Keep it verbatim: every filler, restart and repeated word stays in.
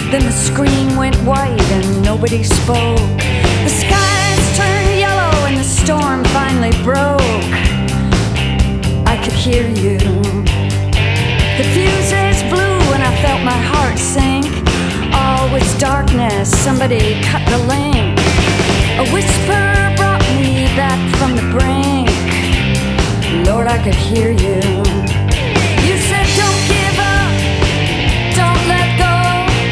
Then the screen went white and nobody spoke. The skies turned yellow and the storm finally broke. I could hear you. The fuses blew and I felt my heart sink. All was darkness, somebody cut the link. A whisper brought me back from the brink. Lord, I could hear you.